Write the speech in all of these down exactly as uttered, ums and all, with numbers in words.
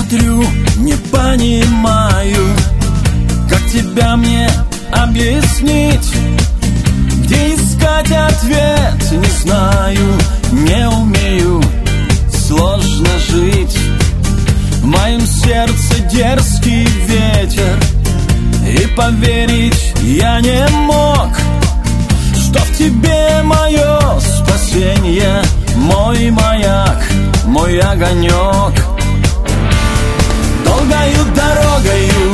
смотрю, не понимаю, как тебя мне объяснить, где искать ответ, не знаю, не умею, сложно жить. В моем сердце дерзкий ветер, и поверить я не мог, что в тебе мое спасение, мой маяк, мой огонек. Долгою дорогою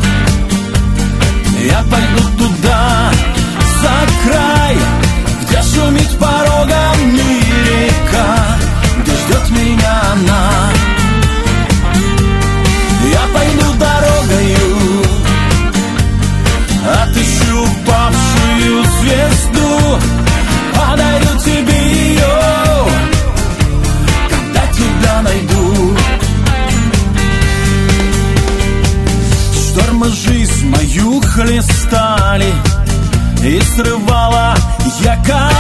я пойду туда, за край, где шумит порогом река, где ждет меня она. Я пойду дорогою, отыщу павшую звезду, подарю тебе ее, когда тебя найду. Штормы жизнь мою хлестали, и срывала я